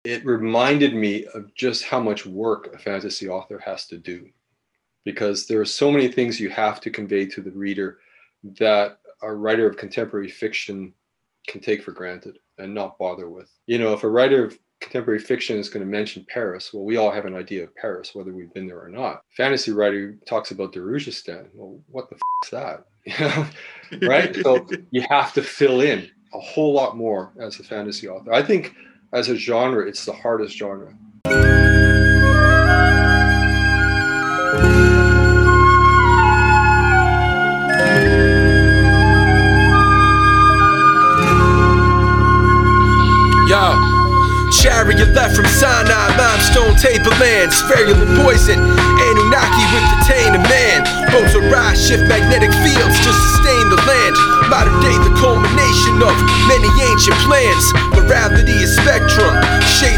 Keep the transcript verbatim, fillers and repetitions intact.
It reminded me of just how much work a fantasy author has to do, because there are so many things you have to convey to the reader that a writer of contemporary fiction can take for granted and not bother with. You know, if a writer of contemporary fiction is going to mention Paris, well, we all have an idea of Paris, whether we've been there or not. Fantasy writer talks about Darujhistan. Well, what the f- is that? You know, right? So you have to fill in a whole lot more as a fantasy author. I think as a genre, it's the hardest genre. Yo, chariot left from Sinai, limestone tablelands, variable poison, Anunnaki with detained a man. Boats arise, shift magnetic fields to sustain the land. Modern day, the culmination of many ancient plans. Morality is spectrum, shade